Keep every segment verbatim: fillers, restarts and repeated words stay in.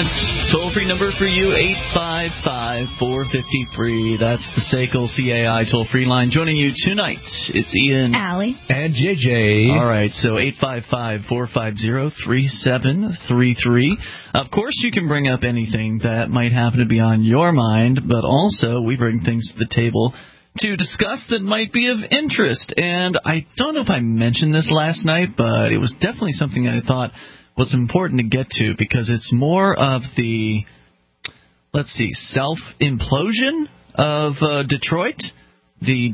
comments. Toll-free number for you, eight five five, four five three. That's the S A C L C A I toll-free line. Joining you tonight, it's Ian, Allie, and J J. All right, so eight five five, four five zero, three seven three three. Of course, you can bring up anything that might happen to be on your mind, but also we bring things to the table to discuss that might be of interest. And I don't know if I mentioned this last night, but it was definitely something I thought was important to get to, because it's more of the, let's see, self-implosion of uh, Detroit, the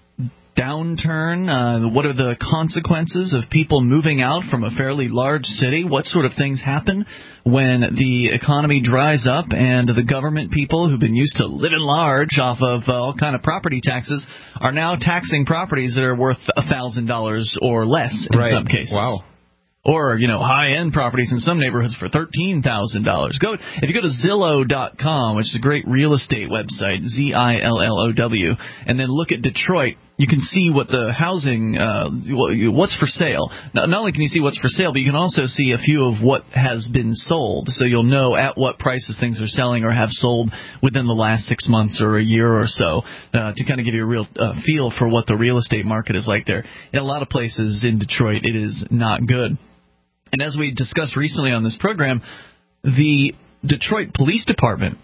downturn, uh, what are the consequences of people moving out from a fairly large city, what sort of things happen when the economy dries up and the government people who've been used to living large off of uh, all kind of property taxes are now taxing properties that are worth one thousand dollars or less in right. some cases. Wow. Or, you know, high-end properties in some neighborhoods for thirteen thousand dollars. Go if you go to Zillow dot com, which is a great real estate website, Z I L L O W, and then look at Detroit, you can see what the housing, uh, what's for sale. Not, not only can you see what's for sale, but you can also see a few of what has been sold, so you'll know at what prices things are selling or have sold within the last six months or a year or so, uh, to kind of give you a real uh, feel for what the real estate market is like there. In a lot of places in Detroit, it is not good. And as we discussed recently on this program, the Detroit Police Department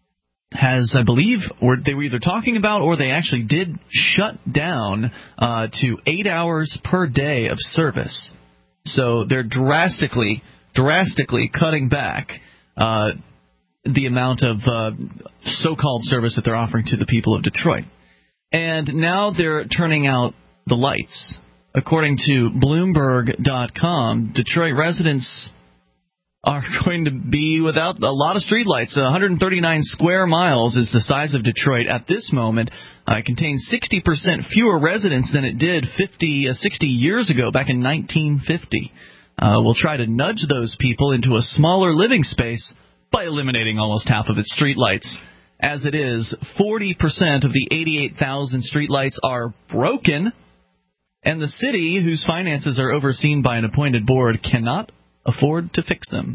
has, I believe, or they were either talking about or they actually did shut down uh, to eight hours per day of service. So they're drastically, drastically cutting back uh, the amount of uh, so-called service that they're offering to the people of Detroit. And now they're turning out the lights. According to Bloomberg dot com, Detroit residents are going to be without a lot of streetlights. one hundred thirty-nine square miles is the size of Detroit at this moment. Uh, it contains sixty percent fewer residents than it did fifty, uh, sixty years ago, back in nineteen fifty. Uh, we'll try to nudge those people into a smaller living space by eliminating almost half of its streetlights. As it is, forty percent of the eighty-eight thousand streetlights are broken, and the city, whose finances are overseen by an appointed board, cannot afford to fix them.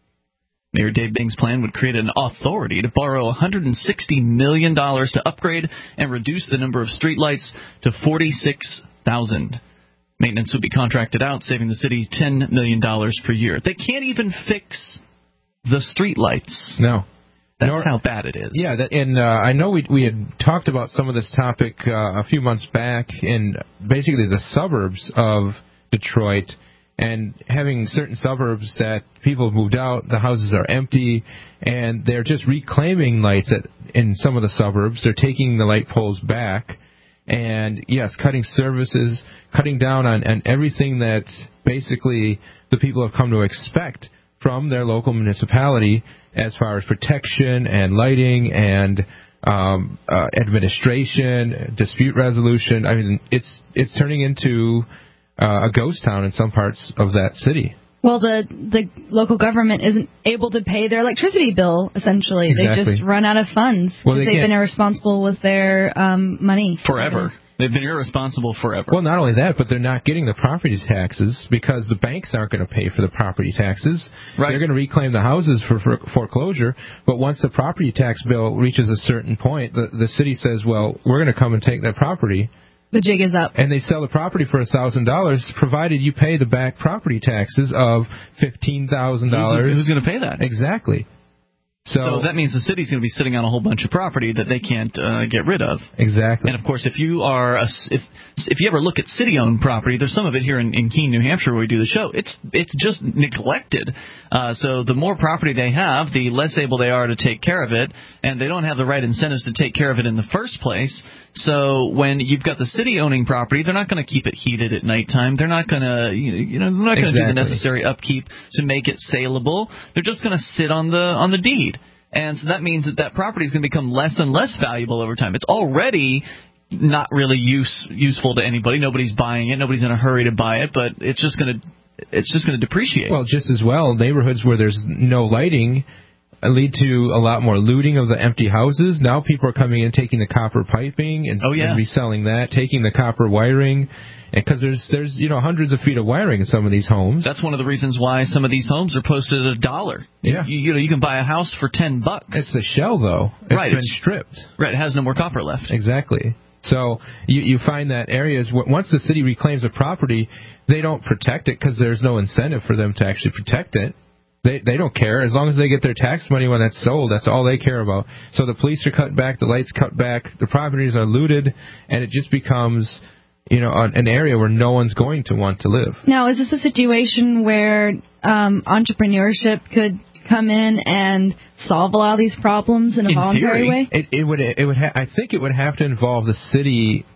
Mayor Dave Bing's plan would create an authority to borrow one hundred sixty million dollars to upgrade and reduce the number of streetlights to forty-six thousand. Maintenance would be contracted out, saving the city ten million dollars per year. They can't even fix the streetlights. No. That's Nor, how bad it is. Yeah, that, and uh, I know we we had talked about some of this topic uh, a few months back in basically the suburbs of Detroit, and having certain suburbs that people have moved out, the houses are empty, and they're just reclaiming lights at, in some of the suburbs. They're taking the light poles back, and yes, cutting services, cutting down on, on everything that basically the people have come to expect from their local municipality as far as protection and lighting and um, uh, administration, dispute resolution. I mean, it's it's turning into uh, a ghost town in some parts of that city. Well, the the local government isn't able to pay their electricity bill, essentially. Exactly. They just run out of funds because well, they they've can't. been irresponsible with their um, money. Forever. They've been irresponsible forever. Well, not only that, but they're not getting the property taxes because the banks aren't going to pay for the property taxes. Right. They're going to reclaim the houses for, for foreclosure, but once the property tax bill reaches a certain point, the, the city says, well, we're going to come and take that property. The jig is up. And they sell the property for one thousand dollars, provided you pay the back property taxes of fifteen thousand dollars. Who's, who's going to pay that? Exactly. So, so that means the city's going to be sitting on a whole bunch of property that they can't uh, get rid of. Exactly. And, of course, if you are a, if if you ever look at city-owned property, there's some of it here in, in Keene, New Hampshire, where we do the show. It's it's just neglected. Uh, so the more property they have, the less able they are to take care of it, and they don't have the right incentives to take care of it in the first place. So when you've got the city owning property, they're not going to keep it heated at nighttime. They're not going to, you know, they're not going to exactly. do the necessary upkeep to make it saleable. They're just going to sit on the on the deed. And so that means that that property is going to become less and less valuable over time. It's already not really use, useful to anybody. Nobody's buying it. Nobody's in a hurry to buy it, but it's just going to it's just going to depreciate. Well, just as well, neighborhoods where there's no lighting, lead to a lot more looting of the empty houses. Now people are coming in, taking the copper piping and, oh, yeah. and reselling that, taking the copper wiring, because there's there's you know hundreds of feet of wiring in some of these homes. That's one of the reasons why some of these homes are posted at a dollar. Yeah, you, you know you can buy a house for ten bucks. It's the shell though. It's right, been it's, stripped. Right, it has no more copper left. Exactly. So you, you find that areas, once the city reclaims a property, they don't protect it because there's no incentive for them to actually protect it. They they don't care. As long as they get their tax money when that's sold, that's all they care about. So the police are cut back, the lights cut back, the properties are looted, and it just becomes, you know, an area where no one's going to want to live. Now, is this a situation where um, entrepreneurship could come in and solve a lot of these problems in a in voluntary theory, way? It, it would. It would. Ha- I think it would have to involve the city.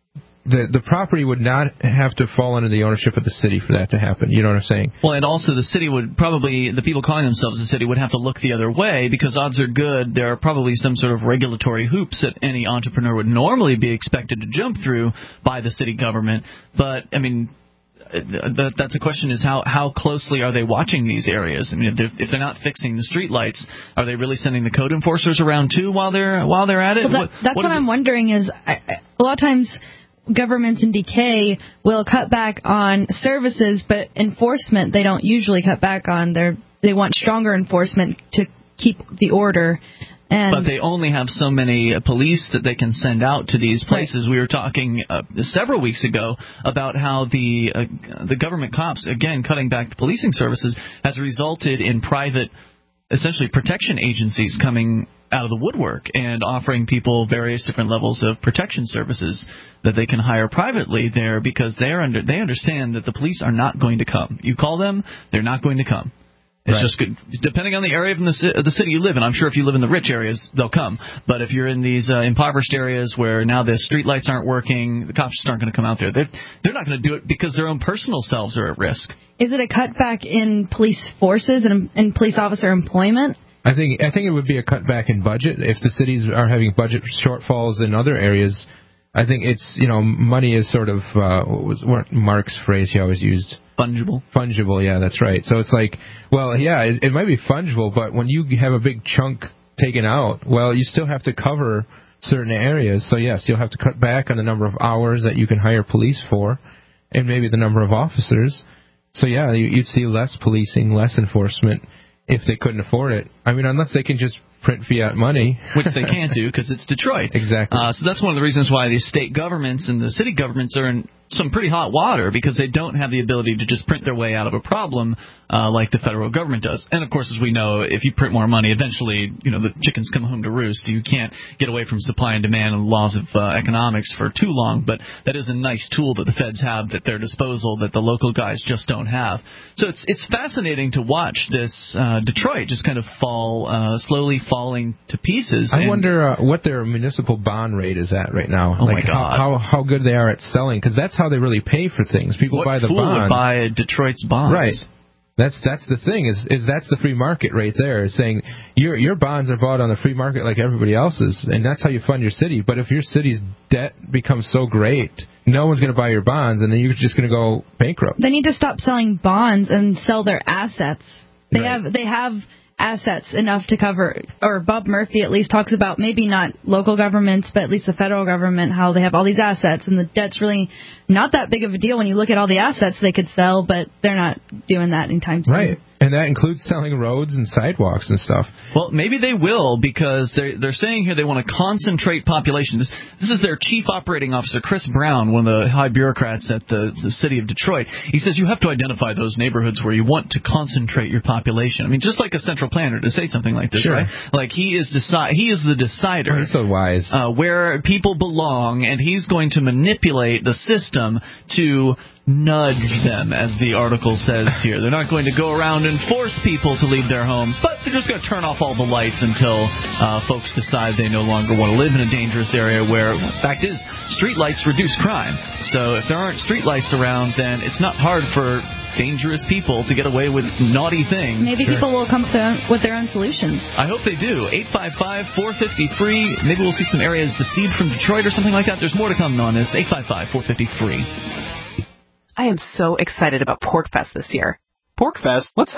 The the property would not have to fall under the ownership of the city for that to happen. You know what I'm saying? Well, and also the city would probably, the people calling themselves the city would have to look the other way, because odds are good there are probably some sort of regulatory hoops that any entrepreneur would normally be expected to jump through by the city government. But, I mean, that, that's the question, is how, how closely are they watching these areas? I mean, if they're, if they're not fixing the street lights, are they really sending the code enforcers around too while they're while they're at it? Well, that, what, that's what, what I'm it? wondering is, I, a lot of times governments in decay will cut back on services, but enforcement they don't usually cut back on. They're, they want stronger enforcement to keep the order. And but they only have so many uh, police that they can send out to these places. Right. We were talking uh, several weeks ago about how the uh, the government cops, again, cutting back the policing services, has resulted in private, essentially, protection agencies coming out of the woodwork and offering people various different levels of protection services that they can hire privately there, because they're under they understand that the police are not going to come. You call them, they're not going to come. It's right. just good, depending on the area of the, of the city you live in. I'm sure if you live in the rich areas, they'll come. But if you're in these uh, impoverished areas where now the street lights aren't working, the cops just aren't going to come out there. They're, they're not going to do it because their own personal selves are at risk. Is it a cutback in police forces and in police officer employment? I think I think it would be a cutback in budget if the cities are having budget shortfalls in other areas. I think it's, you know, money is sort of uh, what was what Mark's phrase he always used. Fungible. Fungible, yeah, that's right. So it's like, well, yeah, it, it might be fungible, but when you have a big chunk taken out, well, you still have to cover certain areas. So yes, you'll have to cut back on the number of hours that you can hire police for, and maybe the number of officers. So yeah, you, you'd see less policing, less enforcement if they couldn't afford it. I mean, unless they can just print fiat money. Which they can't do because it's Detroit. Exactly. Uh, so that's one of the reasons why the state governments and the city governments are in some pretty hot water, because they don't have the ability to just print their way out of a problem uh, like the federal government does. And, of course, as we know, if you print more money, eventually, you know, the chickens come home to roost. You can't get away from supply and demand and laws of uh, economics for too long, but that is a nice tool that the feds have at their disposal that the local guys just don't have. So it's it's fascinating to watch this uh, Detroit just kind of fall, uh, slowly falling to pieces. I and wonder uh, what their municipal bond rate is at right now. Oh, like my God. How, how how good they are at selling, because that's how they really pay for things. People what buy the fool bonds. would buy Detroit's bonds? Right. That's that's the thing is is that's the free market right there. Is saying your your bonds are bought on the free market like everybody else's, and that's how you fund your city. But if your city's debt becomes so great, no one's going to buy your bonds, and then you're just going to go bankrupt. They need to stop selling bonds and sell their assets. They Right. have they have assets enough to cover, or Bob Murphy at least talks about, maybe not local governments, but at least the federal government, how they have all these assets, and the debt's really not that big of a deal when you look at all the assets they could sell, but they're not doing that anytime soon. Right. And that includes selling roads and sidewalks and stuff. Well, maybe they will, because they're, they're saying here they want to concentrate population. This, this is their chief operating officer, Chris Brown, one of the high bureaucrats at the, the city of Detroit. He says you have to identify those neighborhoods where you want to concentrate your population. I mean, just like a central planner to say something like this, Sure. right? Like he is deci- he is the decider. Oh, he's so wise. Uh, where people belong, and he's going to manipulate the system to nudge them, as the article says here. They're not going to go around and force people to leave their homes, but they're just going to turn off all the lights until uh, folks decide they no longer want to live in a dangerous area where, the fact is, street lights reduce crime. So if there aren't street lights around, then it's not hard for dangerous people to get away with naughty things. Maybe Sure. people will come up with their own, with their own solutions. I hope they do. eight five five, four five zero, free. Maybe we'll see some areas secede from Detroit or something like that. There's more to come on this. eight five five, four five zero, free. I am so excited about PorcFest this year. PorcFest? What's that?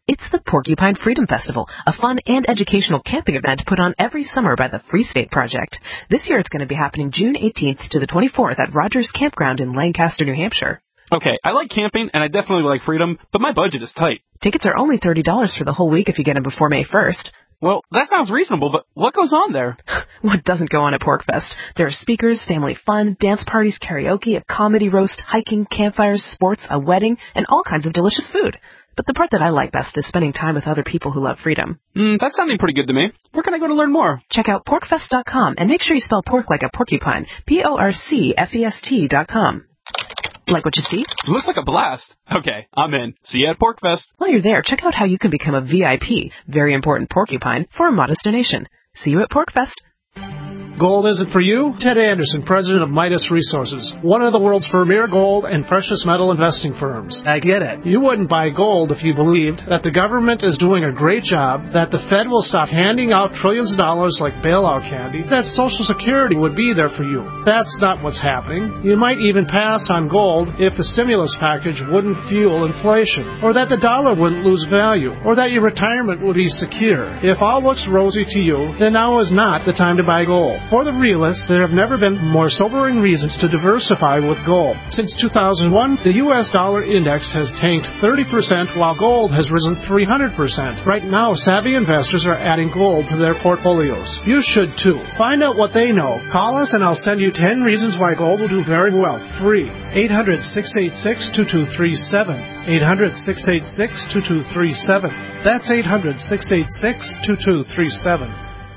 It's the Porcupine Freedom Festival, a fun and educational camping event put on every summer by the Free State Project. This year it's going to be happening June eighteenth to the twenty-fourth at Rogers Campground in Lancaster, New Hampshire. Okay, I like camping and I definitely like freedom, but my budget is tight. Tickets are only thirty dollars for the whole week if you get them before May first. Well, that sounds reasonable, but what goes on there? What doesn't go on at PorcFest? There are speakers, family fun, dance parties, karaoke, a comedy roast, hiking, campfires, sports, a wedding, and all kinds of delicious food. But the part that I like best is spending time with other people who love freedom. Mm, that's sounding pretty good to me. Where can I go to learn more? Check out porc fest dot com and make sure you spell pork like a porcupine. P O R C F E S T dot com. Like what you see? It looks like a blast. Okay, I'm in. See you at PorcFest. While you're there, check out how you can become a V I P, very important porcupine, for a modest donation. See you at PorcFest. Gold isn't for you? Ted Anderson, president of Midas Resources, one of the world's premier gold and precious metal investing firms. I get it. You wouldn't buy gold if you believed that the government is doing a great job, that the Fed will stop handing out trillions of dollars like bailout candy, that Social Security would be there for you. That's not what's happening. You might even pass on gold if the stimulus package wouldn't fuel inflation, or that the dollar wouldn't lose value, or that your retirement would be secure. If all looks rosy to you, then now is not the time to buy gold. For the realists, there have never been more sobering reasons to diversify with gold. Since two thousand one, the U S dollar index has tanked thirty percent while gold has risen three hundred percent. Right now, savvy investors are adding gold to their portfolios. You should too. Find out what they know. Call us and I'll send you ten reasons why gold will do very well. Free. eight hundred, six eight six, two two three seven. eight hundred, six eight six, two two three seven. That's eight hundred, six eight six, two two three seven.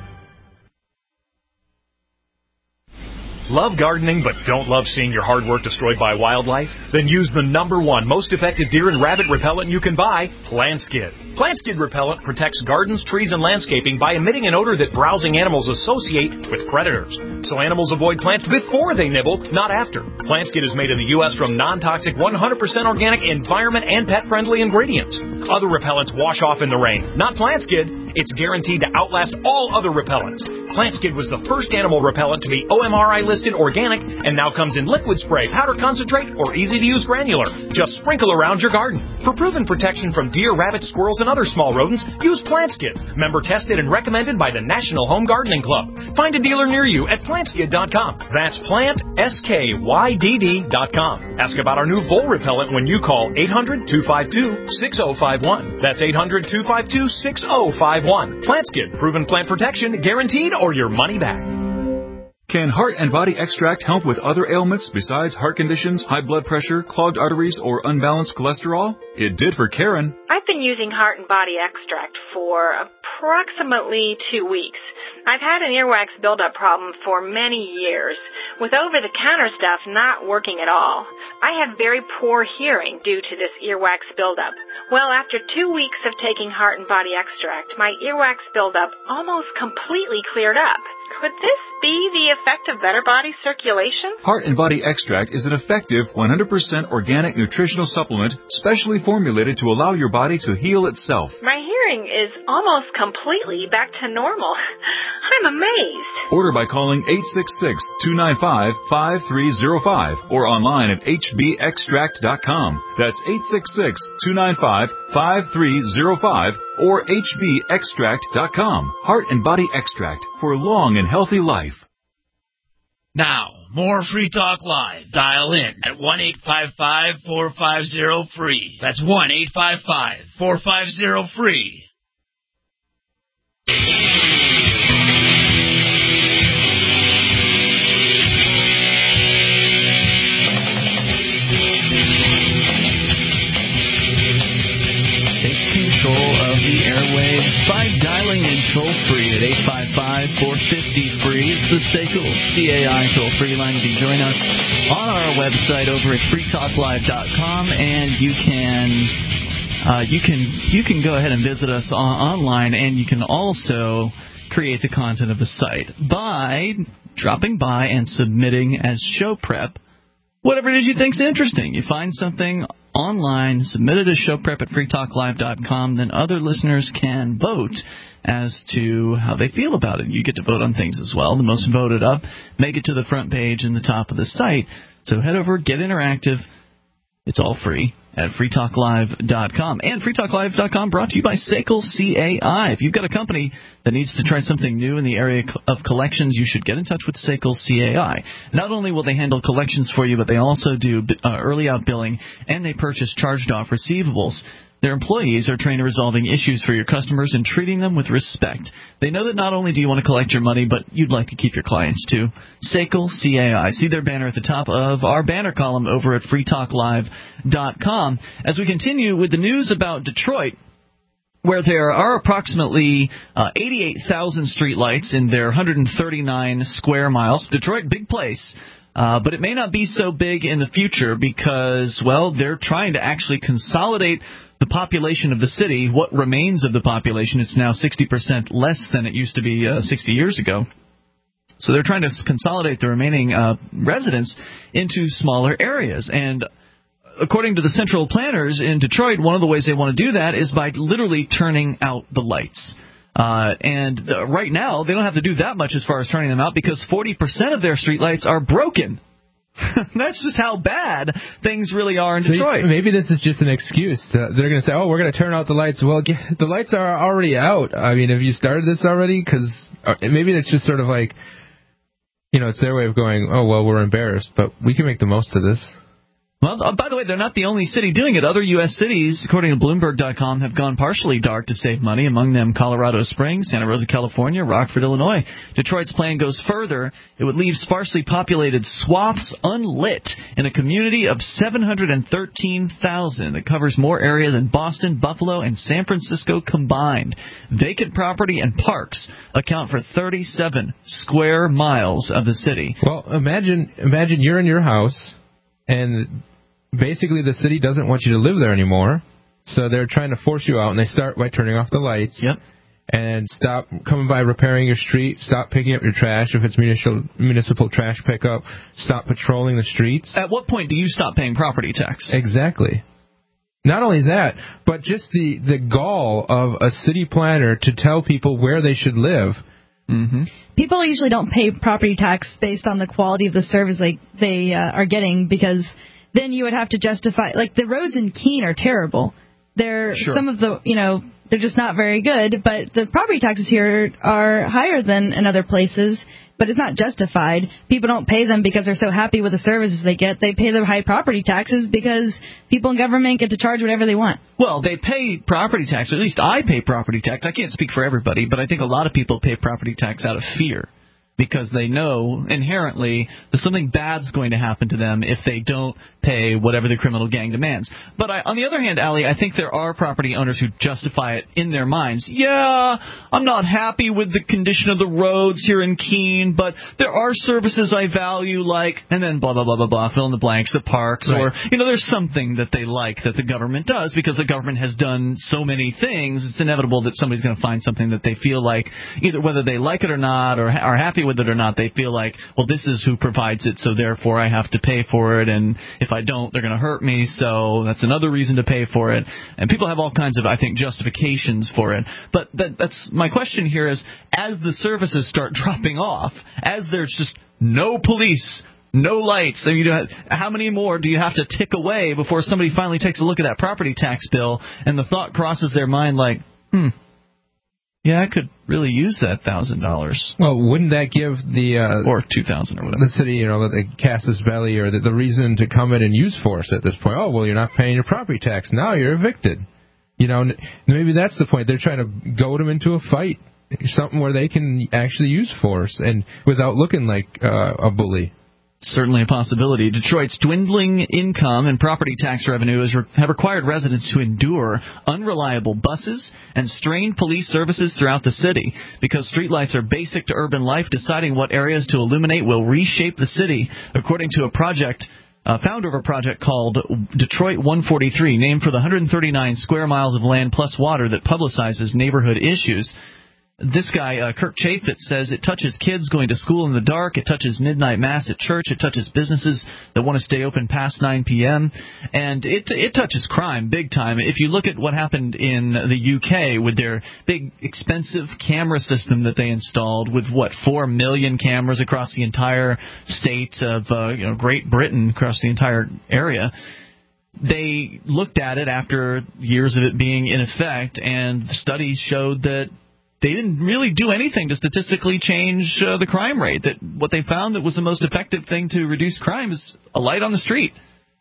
Love gardening but don't love seeing your hard work destroyed by wildlife? Then use the number one most effective deer and rabbit repellent you can buy, PlantSkid. PlantSkid repellent protects gardens, trees, and landscaping by emitting an odor that browsing animals associate with predators. So animals avoid plants before they nibble, not after. PlantSkid is made in the U S from non-toxic, one hundred percent organic, environment, and pet-friendly ingredients. Other repellents wash off in the rain. Not PlantSkid. It's guaranteed to outlast all other repellents. PlantSkid was the first animal repellent to be O M R I listed organic and now comes in liquid spray, powder concentrate, or easy-to-use granular. Just sprinkle around your garden. For proven protection from deer, rabbits, squirrels, and other small rodents, use PlantSkid. Member tested and recommended by the National Home Gardening Club. Find a dealer near you at plant skid dot com. That's plant, S K Y D D dot com. Ask about our new vole repellent when you call eight hundred, two five two, six oh five one. That's eight hundred, two five two, six oh five one. PlantSkid, proven plant protection, guaranteed or your money back. Can Heart and Body Extract help with other ailments besides heart conditions, high blood pressure, clogged arteries, or unbalanced cholesterol? It did for Karen. I've been using Heart and Body Extract for approximately two weeks. I've had an earwax buildup problem for many years, with over-the-counter stuff not working at all. I have very poor hearing due to this earwax buildup. Well, after two weeks of taking Heart and Body Extract, my earwax buildup almost completely cleared up. Could this be the effect of better body circulation? Heart and Body Extract is an effective one hundred percent organic nutritional supplement specially formulated to allow your body to heal itself. My hearing is almost completely back to normal. I'm amazed. Order by calling eight six six, two nine five, five three zero five or online at H B extract dot com. That's eight six six, two nine five, five three zero five or H B extract dot com. Heart and Body Extract for long and healthy life. Now, more Free Talk Live. Dial in at one eight five five, four five zero, free. That's one eight five five, four five zero, free. By dialing in toll-free at eight five five, four five zero, free. It's the S A C L C A I toll-free line. You can join us on our website over at free talk live dot com, and you can uh, you can you can go ahead and visit us on, online, and you can also create the content of the site by dropping by and submitting as show prep whatever it is you think's interesting. You find something online, submit it as show prep at free talk live dot com, then other listeners can vote as to how they feel about it. You get to vote on things as well. The most voted up make it to the front page and the top of the site. So head over, get interactive. It's all free at free talk live dot com. And free talk live dot com brought to you by S A C L C A I. If you've got a company that needs to try something new in the area of collections, you should get in touch with S A C L C A I. Not only will they handle collections for you, but they also do uh, early out billing, and they purchase charged-off receivables. Their employees are trained in resolving issues for your customers and treating them with respect. They know that not only do you want to collect your money, but you'd like to keep your clients too. S A C L C A I. See their banner at the top of our banner column over at free talk live dot com. As we continue with the news about Detroit, where there are approximately uh, eighty-eight thousand streetlights in their one hundred thirty-nine square miles. Detroit, big place. Uh, but it may not be so big in the future because, well, they're trying to actually consolidate the population of the city, what remains of the population. It's now sixty percent less than it used to be uh, sixty years ago. So they're trying to consolidate the remaining uh, residents into smaller areas. And according to the central planners in Detroit, one of the ways they want to do that is by literally turning out the lights. Uh, and uh, right now, they don't have to do that much as far as turning them out because forty percent of their streetlights are broken. That's just how bad things really are in See, Detroit. Maybe this is just an excuse. To, they're going to say, oh, we're going to turn out the lights. Well, the lights are already out. I mean, have you started this already? Because maybe it's just sort of like, you know, it's their way of going, oh, well, we're embarrassed, but we can make the most of this. Well, uh, by the way, they're not the only city doing it. Other U S cities, according to Bloomberg dot com, have gone partially dark to save money, among them Colorado Springs, Santa Rosa, California, Rockford, Illinois. Detroit's plan goes further. It would leave sparsely populated swaths unlit in a community of seven hundred thirteen thousand. It covers more area than Boston, Buffalo, and San Francisco combined. Vacant property and parks account for thirty-seven square miles of the city. Well, imagine, imagine you're in your house, and basically the city doesn't want you to live there anymore, so they're trying to force you out, and they start by turning off the lights. Yep. And stop coming by repairing your street, stop picking up your trash if it's municipal, municipal trash pickup, stop patrolling the streets. At what point do you stop paying property tax? Exactly. Not only that, but just the, the gall of a city planner to tell people where they should live. Mm-hmm. People usually don't pay property tax based on the quality of the service they, they uh, are getting, because then you would have to justify, like, the roads in Keene are terrible. They're sure. Some of the, you know, they're just not very good, but the property taxes here are higher than in other places, but it's not justified. People don't pay them because they're so happy with the services they get. They pay their high property taxes because people in government get to charge whatever they want. Well, they pay property tax. At least I pay property tax. I can't speak for everybody, but I think a lot of people pay property tax out of fear, because they know inherently that something bad's going to happen to them if they don't pay whatever the criminal gang demands. But I, on the other hand, Allie, I think there are property owners who justify it in their minds. Yeah, I'm not happy with the condition of the roads here in Keene, but there are services I value, like, and then blah, blah, blah, blah, blah, fill in the blanks, the parks, right. Or, you know, there's something that they like that the government does, because the government has done so many things. It's inevitable that somebody's going to find something that they feel like, either whether they like it or not, or are happy with with it or not, they feel like, well, this is who provides it, so therefore I have to pay for it, and if I don't, they're going to hurt me, so that's another reason to pay for it. And people have all kinds of, I think, justifications for it. But that, that's my question here is, as the services start dropping off, as there's just no police, no lights, I mean, you know, how many more do you have to tick away before somebody finally takes a look at that property tax bill and the thought crosses their mind like, hmm, yeah, I could really use that thousand dollars. Well, wouldn't that give the uh, or two thousand or whatever the city, you know, the casus belli, or the, the reason to come in and use force at this point? Oh, well, you're not paying your property tax, now you're evicted. You know, maybe that's the point. They're trying to goad them into a fight, something where they can actually use force and without looking like uh, a bully. Certainly a possibility. Detroit's dwindling income and property tax revenue has re- have required residents to endure unreliable buses and strained police services throughout the city. Because streetlights are basic to urban life, deciding what areas to illuminate will reshape the city, according to a project, uh, founder of a project called Detroit one forty-three, named for the one hundred thirty-nine square miles of land plus water that publicizes neighborhood issues. This guy, uh, Kirk Chaffetz, says it touches kids going to school in the dark, it touches midnight mass at church, it touches businesses that want to stay open past nine p.m., and it it touches crime big time. If you look at what happened in the U K with their big, expensive camera system that they installed with, what, four million cameras across the entire state of uh, you know, Great Britain, across the entire area, they looked at it after years of it being in effect, and the study showed that they didn't really do anything to statistically change uh, the crime rate. That what they found that was the most effective thing to reduce crime is a light on the street.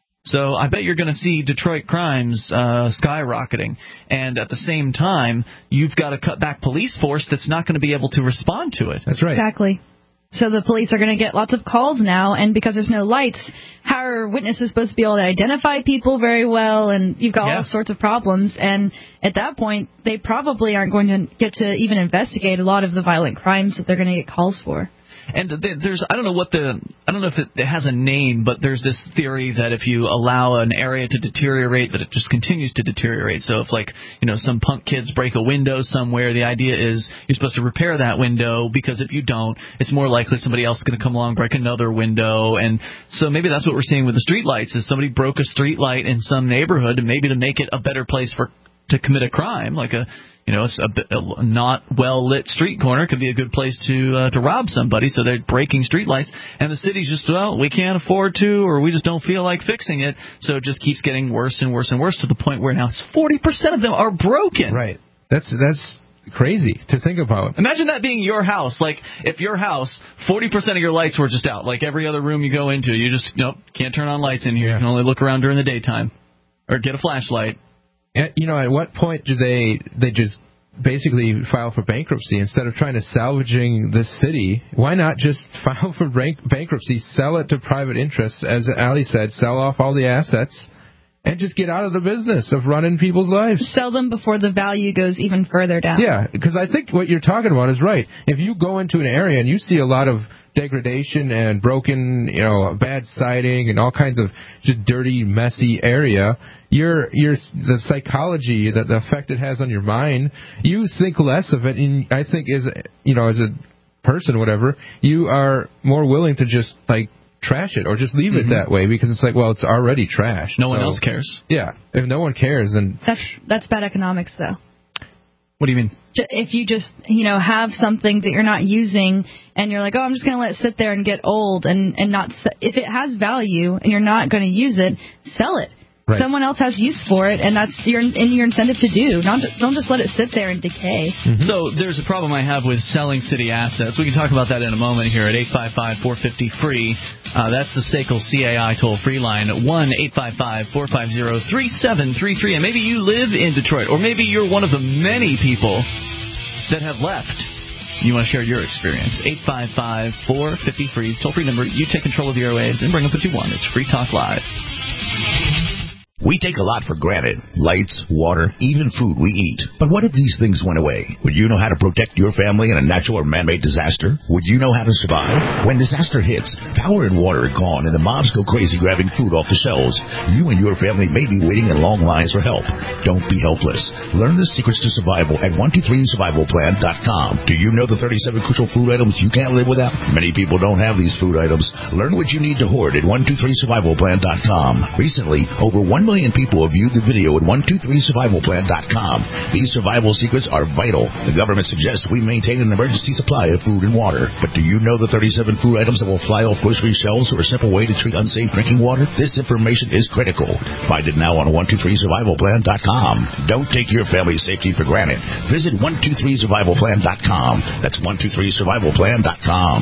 So I bet you're going to see Detroit crimes uh, skyrocketing. And at the same time, you've got to cut back police force that's not going to be able to respond to it. That's right. Exactly. So the police are going to get lots of calls now, and because there's no lights, how are witnesses supposed to be able to identify people very well? And you've got yeah. all sorts of problems. And at that point, they probably aren't going to get to even investigate a lot of the violent crimes that they're going to get calls for. And there's, I don't know what the, I don't know if it has a name, but there's this theory that if you allow an area to deteriorate, that it just continues to deteriorate. So if, like, you know, some punk kids break a window somewhere, the idea is you're supposed to repair that window, because if you don't, it's more likely somebody else is going to come along, break another window. And so maybe that's what we're seeing with the streetlights, is somebody broke a street light in some neighborhood, and maybe to make it a better place for to commit a crime, like a You know, a, a not well-lit street corner could be a good place to uh, to rob somebody, so they're breaking streetlights, and the city's just, well, we can't afford to, or we just don't feel like fixing it, so it just keeps getting worse and worse and worse to the point where now it's forty percent of them are broken. Right. That's that's crazy to think about. Imagine that being your house. Like, if your house, forty percent of your lights were just out, like every other room you go into, you just, nope, can't turn on lights in here. Yeah. You can only look around during the daytime, or get a flashlight. At, you know, at what point do they they just basically file for bankruptcy instead of trying to salvaging this city? Why not just file for bank- bankruptcy, sell it to private interests, as Ali said, sell off all the assets, and just get out of the business of running people's lives? Sell them before the value goes even further down. Yeah, because I think what you're talking about is right. If you go into an area and you see a lot of degradation and broken, you know, bad siding and all kinds of just dirty, messy area, your your the psychology, that the effect it has on your mind, you think less of it. And I think as you know, as a person, whatever, you are more willing to just like trash it or just leave mm-hmm. it that way, because it's like, well, it's already trashed. No so, one else cares. Yeah, if no one cares, then that's that's bad economics, though. What do you mean? If you just, you know, have something that you're not using and you're like, oh, I'm just going to let it sit there and get old and, and not, if it has value and you're not going to use it, sell it. Right. Someone else has use for it, and that's your in your incentive to do. Not don't just let it sit there and decay. Mm-hmm. So there's a problem I have with selling city assets. We can talk about that in a moment here at eight five five, four five zero, free. Uh, that's the S A C L C A I toll-free line at one eight five five, four five zero, three seven three three. And maybe you live in Detroit, or maybe you're one of the many people that have left. You want to share your experience. eight five five, four five zero, free. Toll-free number. You take control of the airwaves and bring up what you want. It's Free Talk Live. We take a lot for granted. Lights, water, even food we eat. But what if these things went away? Would you know how to protect your family in a natural or man-made disaster? Would you know how to survive? When disaster hits, power and water are gone and the mobs go crazy grabbing food off the shelves. You and your family may be waiting in long lines for help. Don't be helpless. Learn the secrets to survival at one two three survival plan dot com. Do you know the thirty-seven crucial food items you can't live without? Many people don't have these food items. Learn what you need to hoard at one two three survival plan dot com. Recently, over one million people have viewed the video at one two three survival plan dot com. These survival secrets are vital. The government suggests we maintain an emergency supply of food and water. But do you know the thirty-seven food items that will fly off grocery shelves, or a simple way to treat unsafe drinking water? This information is critical. Find it now on one two three survival plan dot com. Don't take your family's safety for granted. Visit one two three survival plan dot com. That's one two three survival plan dot com.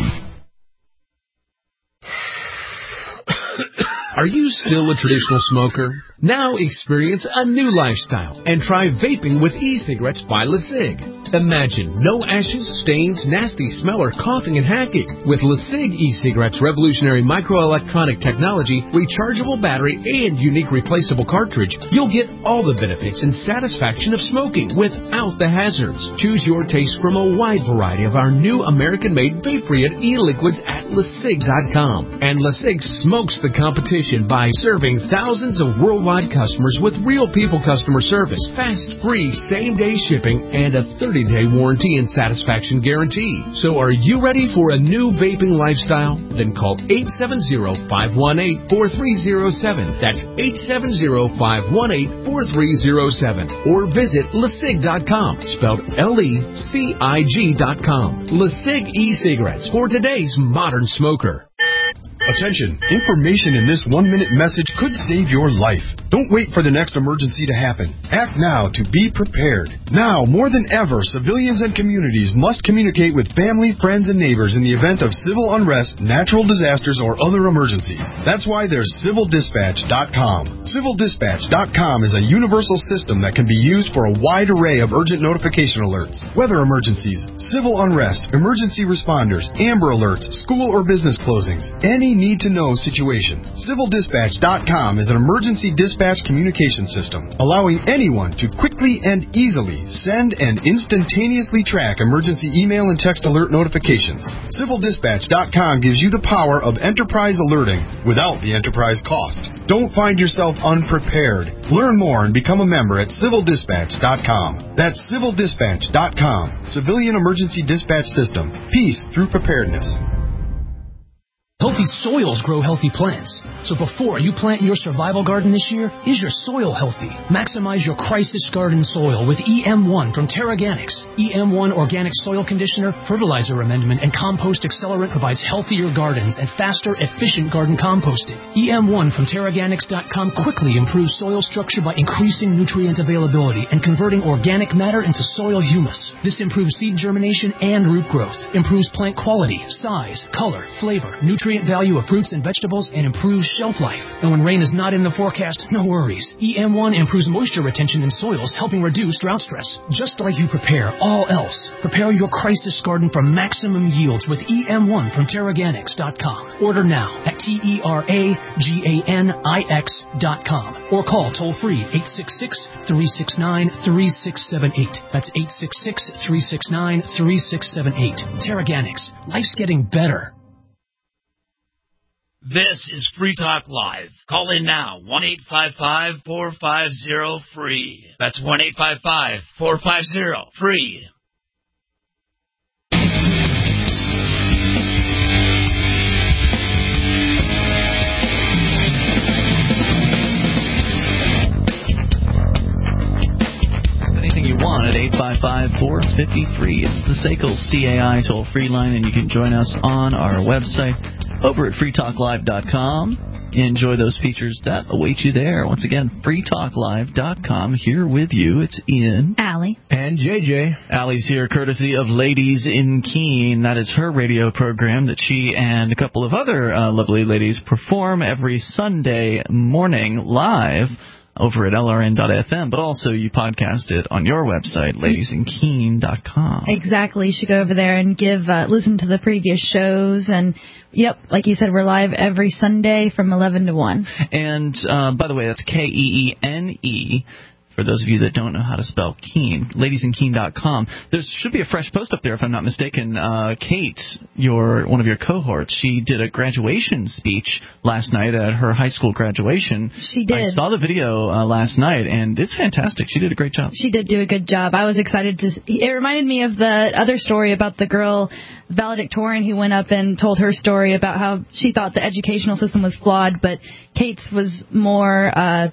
Are you still a traditional smoker? Now experience a new lifestyle and try vaping with e-cigarettes by LeSig. Imagine no ashes, stains, nasty smell, or coughing and hacking. With LeSig e-cigarettes' revolutionary microelectronic technology, rechargeable battery, and unique replaceable cartridge, you'll get all the benefits and satisfaction of smoking without the hazards. Choose your taste from a wide variety of our new American-made vape-free e-liquids at LeSig dot com. And LeSig smokes the competition by serving thousands of worldwide customers with real people customer service, fast, free, same-day shipping, and a thirty-day warranty and satisfaction guarantee. So are you ready for a new vaping lifestyle? Then call eight seven zero, five one eight, four three zero seven. That's eight seven zero, five one eight, four three zero seven. Or visit LeSig dot com, spelled L E C I G dot com. LeSig e-cigarettes for today's modern smoker. Attention! Information in this one-minute message could save your life. Don't wait for the next emergency to happen. Act now to be prepared. Now, more than ever, civilians and communities must communicate with family, friends, and neighbors in the event of civil unrest, natural disasters, or other emergencies. That's why there's Civil Dispatch dot com. Civil Dispatch dot com is a universal system that can be used for a wide array of urgent notification alerts, weather emergencies, civil unrest, emergency responders, Amber Alerts, school or business closings, any need-to-know situation. Civil Dispatch dot com is an emergency dispatch communication system, allowing anyone to quickly and easily send and instantaneously track emergency email and text alert notifications. Civil Dispatch dot com gives you the power of enterprise alerting without the enterprise cost. Don't find yourself unprepared. Learn more and become a member at Civil Dispatch dot com. That's Civil Dispatch dot com. Civilian Emergency Dispatch System. Peace through preparedness. Healthy soils grow healthy plants. So before you plant your survival garden this year, is your soil healthy? Maximize your crisis garden soil with E M one from Terraganics. E M one Organic Soil Conditioner, Fertilizer Amendment, and Compost Accelerant provides healthier gardens and faster, efficient garden composting. E M one from Terraganics dot com quickly improves soil structure by increasing nutrient availability and converting organic matter into soil humus. This improves seed germination and root growth, improves plant quality, size, color, flavor, nutrient value of fruits and vegetables, and improves shelf life. And when rain is not in the forecast, no worries. E M one improves moisture retention in soils, helping reduce drought stress. Just like you prepare all else, prepare your crisis garden for maximum yields with E M one from Terraganics dot com. Order now at T E R A G A N I X dot com or call toll-free eight six six, three six nine, three six seven eight. That's eight six six, three six nine, three six seven eight. Terraganics. Life's getting better. This is Free Talk Live. Call in now, one eight five five, four five zero, free. That's one eight five five, four five zero, free. Anything you want at eight five five, four five zero, free. It's the S A C L C A I toll-free line, and you can join us on our website over at free talk live dot com. Enjoy those features that await you there. Once again, free talk live dot com. Here with you, it's Ian, Allie, and J J. Allie's here courtesy of Ladies in Keene. That is her radio program that she and a couple of other uh, lovely ladies perform every Sunday morning live over at L R N dot F M, but also you podcast it on your website, ladies in keene dot com. Exactly. You should go over there and give uh, listen to the previous shows. And, yep, like you said, we're live every Sunday from eleven to one. And, uh, by the way, that's K E E N E. For those of you that don't know how to spell Keene, ladies in keene dot com. There should be a fresh post up there, if I'm not mistaken. Uh, Kate, your one of your cohorts, she did a graduation speech last night at her high school graduation. She did. I saw the video uh, last night, and it's fantastic. She did a great job. She did do a good job. I was excited to. It reminded me of the other story about the girl valedictorian who went up and told her story about how she thought the educational system was flawed, but Kate's was more. Uh,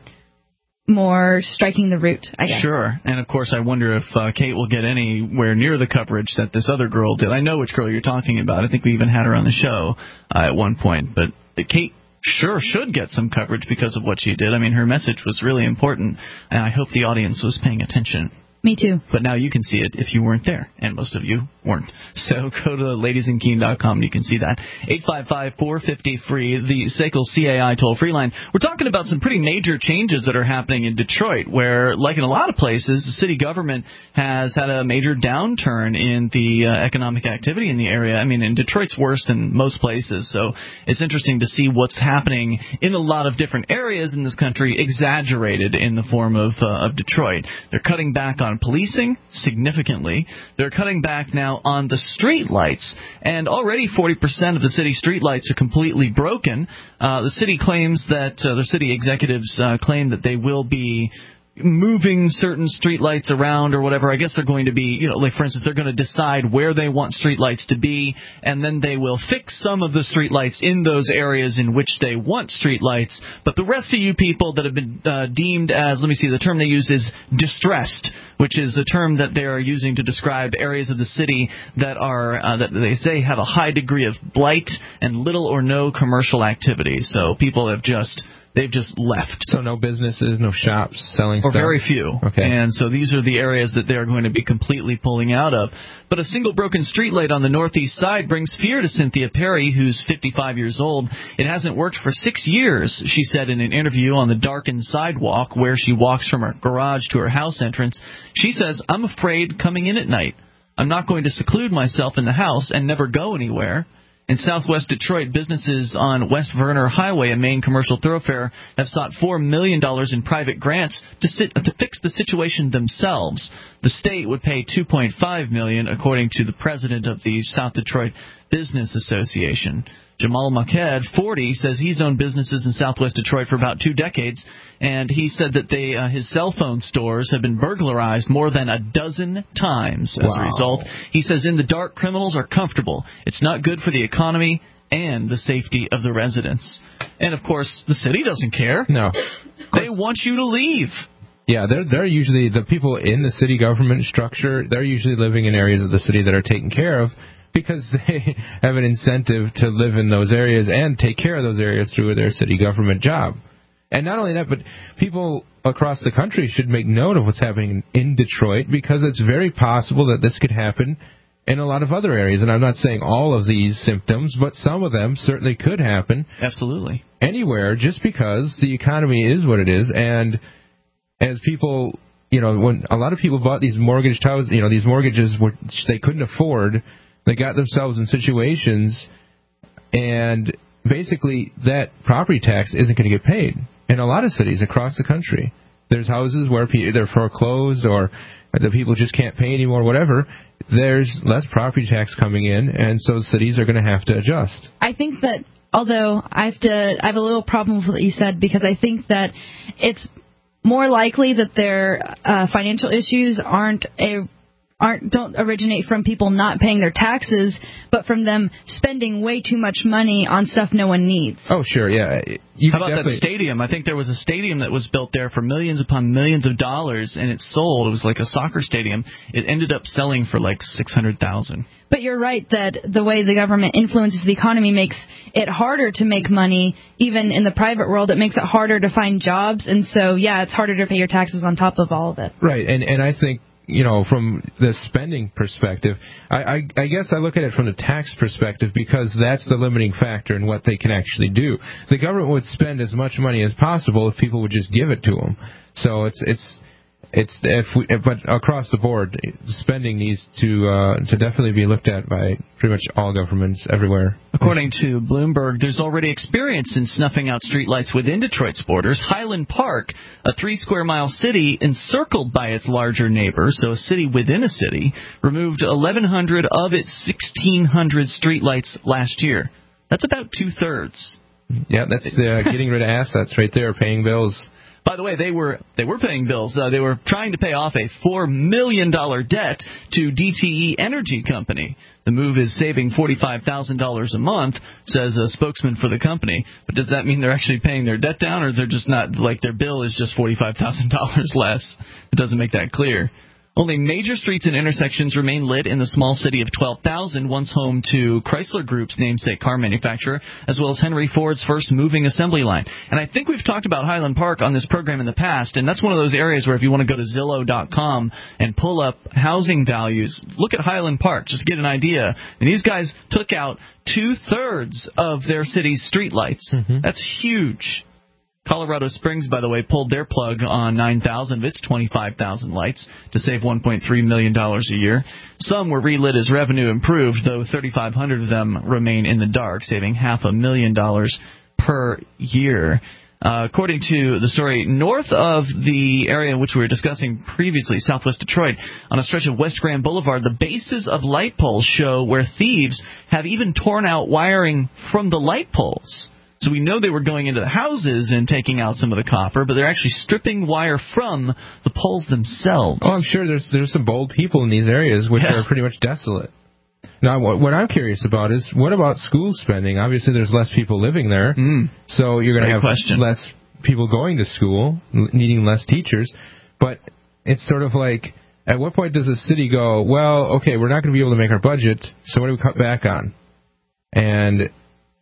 more striking the root, I guess. Sure. And, of course, I wonder if uh, Kate will get anywhere near the coverage that this other girl did. I know which girl you're talking about. I think we even had her on the show uh, at one point. But Kate sure should get some coverage because of what she did. I mean, her message was really important, and I hope the audience was paying attention. Me too. But now you can see it if you weren't there, and most of you weren't. So go to ladies in keene dot com and you can see that. eight five five, four five zero, free, the S A C L C A I toll-free line. We're talking about some pretty major changes that are happening in Detroit, where, like in a lot of places, the city government has had a major downturn in the uh, economic activity in the area. I mean, in Detroit's worse than most places, so it's interesting to see what's happening in a lot of different areas in this country, exaggerated in the form of, uh, of Detroit. They're cutting back on policing significantly. They're cutting back now on the street lights, and already forty percent of the city street lights are completely broken. Uh, the city claims that, uh, the city executives uh, claim that they will be moving certain streetlights around or whatever. I guess they're going to be, you know, like, for instance, they're going to decide where they want streetlights to be, and then they will fix some of the streetlights in those areas in which they want streetlights. But the rest of you people that have been uh, deemed as, let me see, the term they use is distressed, which is a term that they are using to describe areas of the city that are, uh, that they say have a high degree of blight and little or no commercial activity. So people have just they've just left. So no businesses, no shops selling or stuff? Or very few. Okay. And so these are the areas that they're going to be completely pulling out of. But a single broken streetlight on the northeast side brings fear to Cynthia Perry, who's fifty-five years old. It hasn't worked for six years, she said in an interview on the darkened sidewalk where she walks from her garage to her house entrance. She says, I'm afraid coming in at night. I'm not going to seclude myself in the house and never go anywhere. In southwest Detroit, businesses on West Verner Highway, a main commercial thoroughfare, have sought four million dollars in private grants to, sit, to fix the situation themselves. The state would pay two point five million dollars, according to the president of the South Detroit Business Association. Jamal Maked, forty, says he's owned businesses in southwest Detroit for about two decades, and he said that they, uh, his cell phone stores have been burglarized more than a dozen times as wow. a result. He says in the dark, criminals are comfortable. It's not good for the economy and the safety of the residents. And, of course, the city doesn't care. No. They want you to leave. Yeah, they're they're usually, the people in the city government structure, they're usually living in areas of the city that are taken care of, because they have an incentive to live in those areas and take care of those areas through their city government job. And not only that, but people across the country should make note of what's happening in Detroit, because it's very possible that this could happen in a lot of other areas. And I'm not saying all of these symptoms, but some of them certainly could happen. Absolutely. Anywhere, just because the economy is what it is. And as people, you know, when a lot of people bought these mortgaged houses, you know, these mortgages which they couldn't afford, they got themselves in situations, and basically that property tax isn't going to get paid in a lot of cities across the country. There's houses where they're foreclosed or the people just can't pay anymore, whatever. There's less property tax coming in, and so cities are going to have to adjust. I think that, although I have to, I have a little problem with what you said, because I think that it's more likely that their uh, financial issues aren't a aren't don't originate from people not paying their taxes, but from them spending way too much money on stuff no one needs. Oh, sure, yeah. You How about that stadium? I think there was a stadium that was built there for millions upon millions of dollars, and it sold. It was like a soccer stadium. It ended up selling for like six hundred thousand dollars. But you're right that the way the government influences the economy makes it harder to make money. Even in the private world, it makes it harder to find jobs. And so, yeah, it's harder to pay your taxes on top of all of it. Right, and and I think, you know, from the spending perspective, I, I, I guess I look at it from the tax perspective, because that's the limiting factor in what they can actually do. The government would spend as much money as possible if people would just give it to them. So it's it's it's if we, but across the board, spending needs to uh, to definitely be looked at by pretty much all governments everywhere. According to Bloomberg, there's already experience in snuffing out streetlights within Detroit's borders. Highland Park, a three-square-mile city encircled by its larger neighbor, so a city within a city, removed eleven hundred of its sixteen hundred streetlights last year. That's about two-thirds. Yeah, that's uh, getting rid of assets right there, paying bills. By the way, they were they were paying bills. Uh, they were trying to pay off a four million dollars debt to D T E Energy Company. The move is saving forty-five thousand dollars a month, says a spokesman for the company. But does that mean they're actually paying their debt down, or they're just not, like their bill is just forty-five thousand dollars less? It doesn't make that clear. Only major streets and intersections remain lit in the small city of twelve thousand, once home to Chrysler Group's namesake car manufacturer, as well as Henry Ford's first moving assembly line. And I think we've talked about Highland Park on this program in the past, and that's one of those areas where if you want to go to Zillow dot com and pull up housing values, look at Highland Park, just to get an idea. And these guys took out two-thirds of their city's streetlights. Mm-hmm. That's huge. Colorado Springs, by the way, pulled their plug on nine thousand of its twenty-five thousand lights to save one point three million dollars a year. Some were relit as revenue improved, though thirty-five hundred of them remain in the dark, saving half a million dollars per year. Uh, according to the story, north of the area in which we were discussing previously, southwest Detroit, on a stretch of West Grand Boulevard, the bases of light poles show where thieves have even torn out wiring from the light poles. So we know they were going into the houses and taking out some of the copper, but they're actually stripping wire from the poles themselves. Oh, I'm sure there's there's some bold people in these areas which yeah. are pretty much desolate. Now, what, what I'm curious about is, what about school spending? Obviously, there's less people living there, mm. so you're going to have question. less people going to school, needing less teachers. But it's sort of like, at what point does the city go, well, okay, we're not going to be able to make our budget, so what do we cut back on? And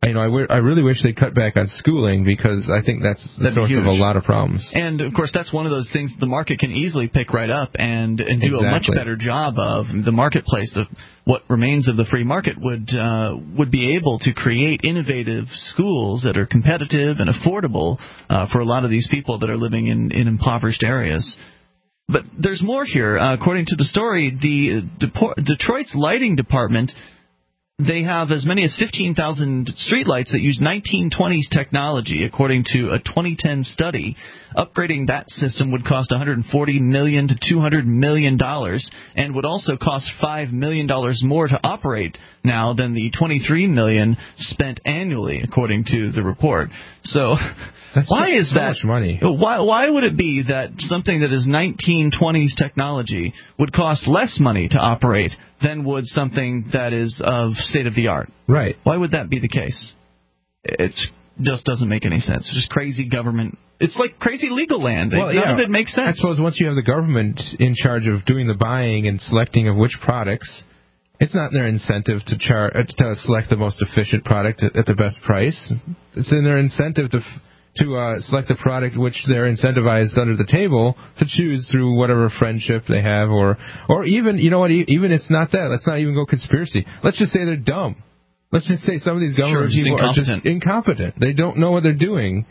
You know, I, w- I really wish they'd cut back on schooling because I think that's the That'd source of a lot of problems. And, of course, that's one of those things the market can easily pick right up and, and do exactly. a much better job of. The marketplace, the, what remains of the free market, would uh, would be able to create innovative schools that are competitive and affordable uh, for a lot of these people that are living in, in impoverished areas. But there's more here. Uh, according to the story, the Depo- Detroit's lighting department, they have as many as fifteen thousand streetlights that use nineteen twenties technology, according to a twenty ten study. Upgrading that system would cost one hundred forty million dollars to two hundred million dollars and would also cost five million dollars more to operate now than the twenty-three million dollars spent annually, according to the report. So That's why so, is so that? much money. Why, why would it be that something that is nineteen twenties technology would cost less money to operate than would something that is of state-of-the-art? Right. Why would that be the case? It just doesn't make any sense. It's just crazy government. It's like crazy legal land. Well, None yeah, of it makes sense. I suppose once you have the government in charge of doing the buying and selecting of which products, it's not their incentive to, char- to select the most efficient product at, at the best price. It's in their incentive to... F- to uh, select a product which they're incentivized under the table to choose through whatever friendship they have, or or even, you know what, even it's not that. Let's not even go conspiracy. Let's just say they're dumb. Let's just say some of these government sure, people are just incompetent. They don't know what they're doing.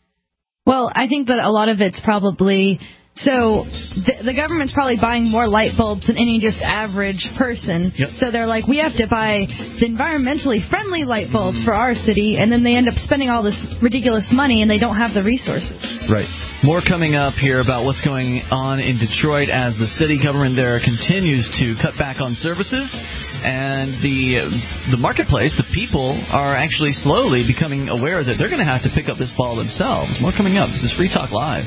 Well, I think that a lot of it's probably... So the, the government's probably buying more light bulbs than any just average person. Yep. So they're like, we have to buy the environmentally friendly light bulbs for our city, and then they end up spending all this ridiculous money, and they don't have the resources. Right. More coming up here about what's going on in Detroit as the city government there continues to cut back on services, and the the marketplace, the people, are actually slowly becoming aware that they're going to have to pick up this ball themselves. More coming up. This is Free Talk Live.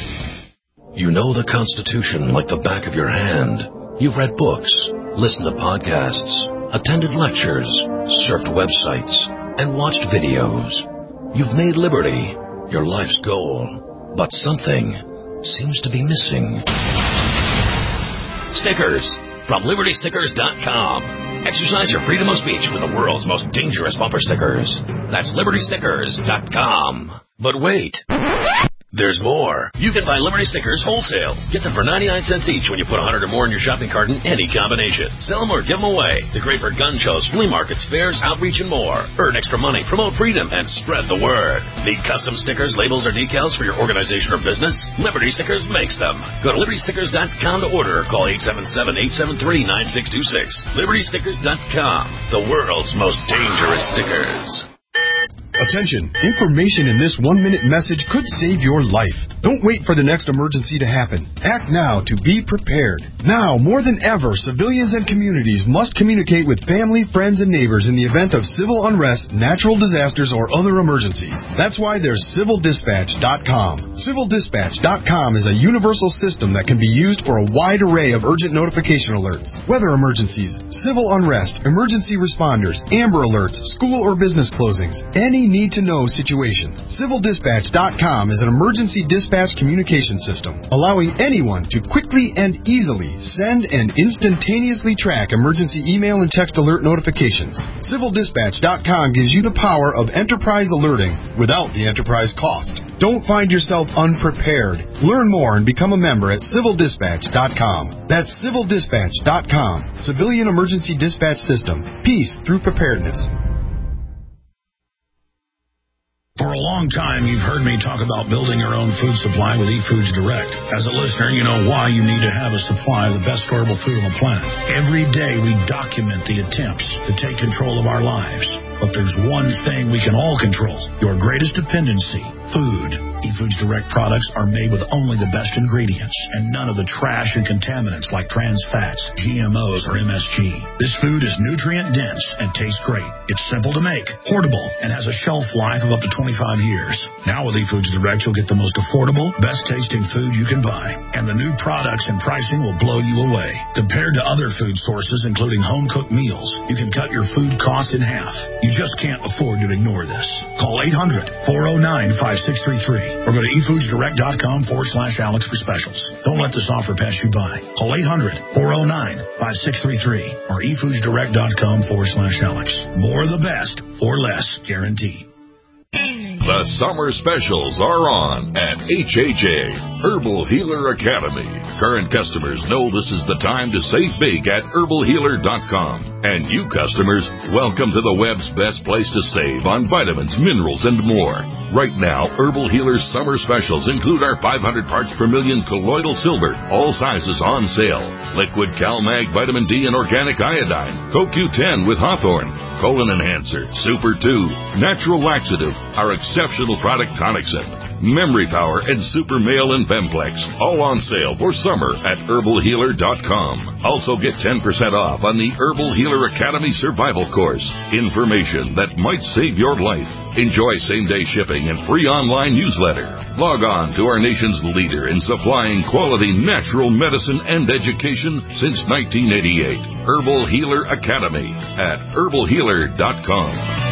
You know the Constitution like the back of your hand. You've read books, listened to podcasts, attended lectures, surfed websites, and watched videos. You've made liberty your life's goal, but something seems to be missing. Stickers from Liberty Stickers dot com. Exercise your freedom of speech with the world's most dangerous bumper stickers. That's Liberty Stickers dot com. But wait. There's more. You can buy Liberty Stickers wholesale. Get them for ninety-nine cents each when you put one hundred or more in your shopping cart in any combination. Sell them or give them away. They're great for gun shows, flea markets, fairs, outreach, and more. Earn extra money, promote freedom, and spread the word. Need custom stickers, labels, or decals for your organization or business? Liberty Stickers makes them. Go to Liberty Stickers dot com to order or call eight seven seven, eight seven three, nine six two six. Liberty Stickers dot com. The world's most dangerous stickers. Attention! Information in this one-minute message could save your life. Don't wait for the next emergency to happen. Act now to be prepared. Now, more than ever, civilians and communities must communicate with family, friends, and neighbors in the event of civil unrest, natural disasters, or other emergencies. That's why there's Civil Dispatch dot com. Civil Dispatch dot com is a universal system that can be used for a wide array of urgent notification alerts, weather emergencies, civil unrest, emergency responders, Amber Alerts, school or business closings, any need-to-know situation. Civil Dispatch dot com is an emergency dispatch communication system, allowing anyone to quickly and easily send and instantaneously track emergency email and text alert notifications. Civil Dispatch dot com gives you the power of enterprise alerting without the enterprise cost. Don't find yourself unprepared. Learn more and become a member at Civil Dispatch dot com. That's Civil Dispatch dot com. Civilian Emergency Dispatch System. Peace through preparedness. For a long time, you've heard me talk about building your own food supply with eFoods Direct. As a listener, you know why you need to have a supply of the best storable food on the planet. Every day, we document the attempts to take control of our lives. But there's one thing we can all control, your greatest dependency, food. eFoods Direct products are made with only the best ingredients and none of the trash and contaminants like trans fats, G M Os, or M S G. This food is nutrient dense and tastes great. It's simple to make, portable, and has a shelf life of up to twenty-five years. Now with eFoods Direct, you'll get the most affordable, best tasting food you can buy. And the new products and pricing will blow you away. Compared to other food sources, including home-cooked meals, you can cut your food cost in half. You just can't afford to ignore this. Call eight hundred, four oh nine, five six three three or go to eFoods Direct dot com forward slash Alex for specials. Don't let this offer pass you by. Call eight hundred, four oh nine, five six three three or eFoods Direct dot com forward slash Alex. More of the best or less, guaranteed. The summer specials are on at H H A, Herbal Healer Academy. Current customers know this is the time to save big at herbal healer dot com. And you customers, welcome to the web's best place to save on vitamins, minerals, and more. Right now, Herbal Healer's summer specials include our five hundred parts per million colloidal silver, all sizes on sale. Liquid CalMag Vitamin D and Organic Iodine, Co Q ten with Hawthorne, Colon Enhancer, Super two, Natural Laxative, our exceptional product Tonicsyn, Memory Power, and Super Male and Bemplex, all on sale for summer at herbal healer dot com. Also get ten percent off on the Herbal Healer Academy Survival Course. Information that might save your life. Enjoy same-day shipping and free online newsletter. Log on to our nation's leader in supplying quality natural medicine and education since nineteen eighty-eight. Herbal Healer Academy at herbal healer dot com.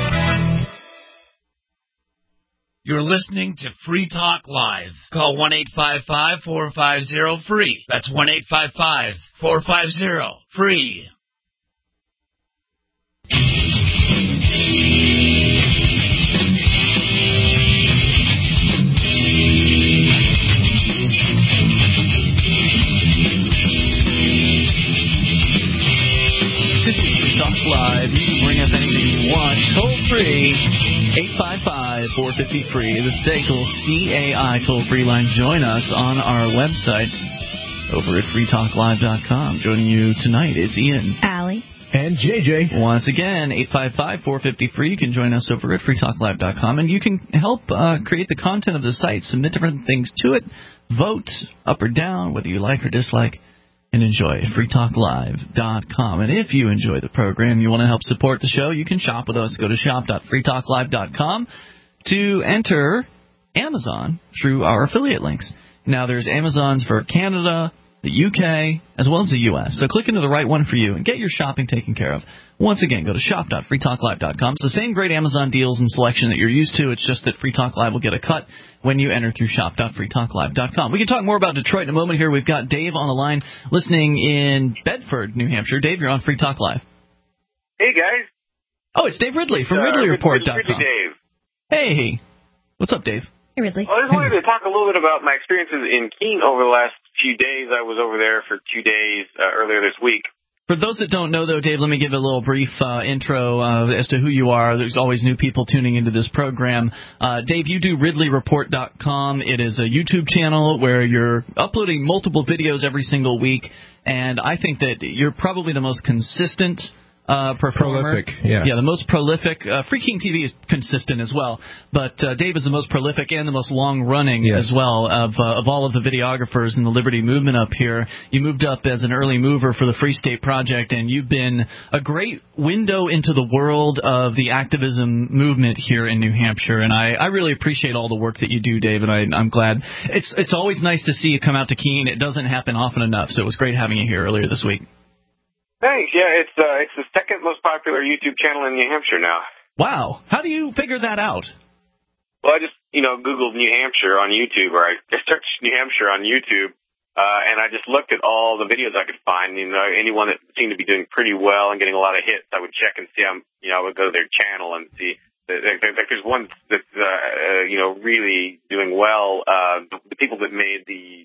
You're listening to Free Talk Live. Call one eight five five, four five zero, free. That's one eight five five, four five zero, free. This is Free Talk Live. You can bring up anything you want. Toll free. eight five five, four five zero, free. The S A C L C A I toll-free line. Join us on our website over at free talk live dot com. Joining you tonight is Ian. Allie. And J J. Once again, eight five five, four five zero, free. You can join us over at free talk live dot com. And you can help uh, create the content of the site. Submit different things to it. Vote up or down, whether you like or dislike. And enjoy free talk live dot com. And if you enjoy the program, you want to help support the show, you can shop with us. Go to shop dot free talk live dot com to enter Amazon through our affiliate links. Now, there's Amazons for Canada, the U K, as well as the U S. So click into the right one for you and get your shopping taken care of. Once again, go to shop dot free talk live dot com. It's the same great Amazon deals and selection that you're used to. It's just that Free Talk Live will get a cut when you enter through shop dot free talk live dot com. We can talk more about Detroit in a moment here. We've got Dave on the line listening in Bedford, New Hampshire. Dave, you're on Free Talk Live. Hey, guys. Oh, it's Dave Ridley from uh, Ridley Report dot com. Ridley Dave. Hey. What's up, Dave? Hey, Ridley. Well, I just wanted to talk a little bit about my experiences in Keene over the last few days. I was over there for two days uh, earlier this week. For those that don't know, though, Dave, let me give a little brief uh, intro uh, as to who you are. There's always new people tuning into this program. Uh, Dave, you do Ridley Report dot com. It is a YouTube channel where you're uploading multiple videos every single week, and I think that you're probably the most consistent uh, performer. Prolific, yes. Yeah, the most prolific. Uh, Free King T V is consistent as well, but uh, Dave is the most prolific and the most long-running yes. as well of uh, of all of the videographers in the Liberty Movement up here. You moved up as an early mover for the Free State Project, and you've been a great window into the world of the activism movement here in New Hampshire, and I, I really appreciate all the work that you do, Dave, and I, I'm glad. It's, it's always nice to see you come out to Keene. It doesn't happen often enough, so it was great having you here earlier this week. Thanks. Yeah, it's uh, it's the second most popular YouTube channel in New Hampshire now. Wow. How do you figure that out? Well, I just, you know, Googled New Hampshire on YouTube, or I searched New Hampshire on YouTube, uh, and I just looked at all the videos I could find. You know, anyone that seemed to be doing pretty well and getting a lot of hits, I would check and see. I'm, you know, I would go to their channel and see. Like, there's one that's, uh, you know, really doing well. Uh, the people that made the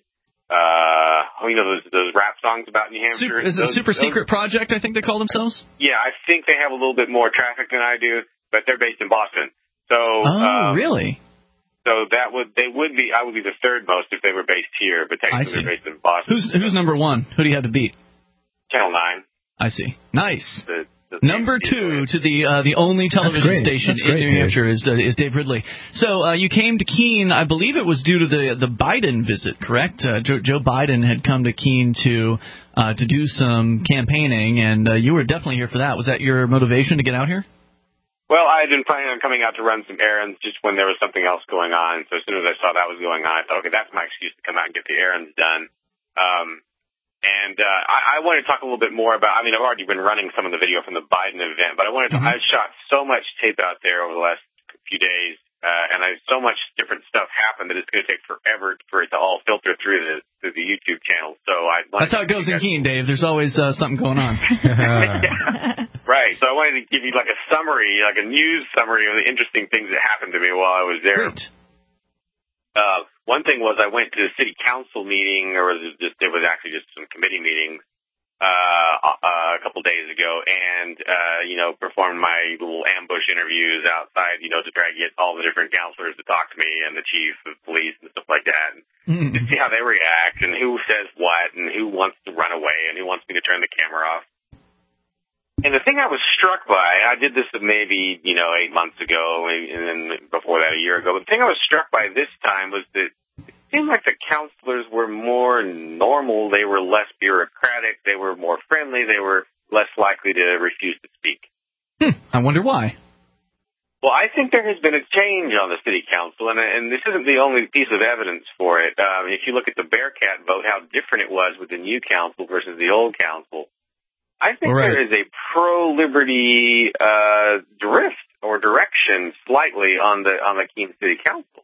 Uh, oh, you know, those, those rap songs about New Hampshire. Super, is it those, Super those, Secret Project, I think they call themselves? Yeah, I think they have a little bit more traffic than I do, but they're based in Boston. So, oh, um, really? So that would, they would be, I would be the third most if they were based here, but technically they're based in Boston. Who's, who's number one? Who do you have to beat? Channel nine. I see. Nice. The, the Number two to the uh, the only television station That's in great, New Dave. Hampshire is uh, is Dave Ridley. So uh, you came to Keene, I believe it was due to the the Biden visit, correct? Uh, Joe, Joe Biden had come to Keene to uh, to do some campaigning, and uh, you were definitely here for that. Was that your motivation to get out here? Well, I had been planning on coming out to run some errands just when there was something else going on. So as soon as I saw that was going on, I thought, okay, that's my excuse to come out and get the errands done. Um, And uh, I, I want to talk a little bit more about, I mean, I've already been running some of the video from the Biden event, but I wanted to, mm-hmm. I've shot so much tape out there over the last few days, uh, and I, so much different stuff happened that it's going to take forever for it to all filter through the through the YouTube channel. So I That's how it goes in Keene, Dave. There's always uh, something going on. yeah. Right. So I wanted to give you like a summary, like a news summary of the interesting things that happened to me while I was there. Great. Uh, one thing was I went to a city council meeting, or was it just, it was actually just some committee meetings, uh, uh, a couple days ago, and, uh, you know, performed my little ambush interviews outside, you know, to try to get all the different counselors to talk to me and the chief of police and stuff like that, and mm-hmm. to see how they react and who says what and who wants to run away and who wants me to turn the camera off. And the thing I was struck by, I did this maybe, you know, eight months ago, and then before that a year ago, but the thing I was struck by this time was that it seemed like the counselors were more normal, they were less bureaucratic, they were more friendly, they were less likely to refuse to speak. Hmm. I wonder why. Well, I think there has been a change on the city council, and, and this isn't the only piece of evidence for it. Um, if you look at the Bearcat vote, how different it was with the new council versus the old council, I think right. there is a pro-liberty uh, drift or direction slightly on the on the Keene City Council.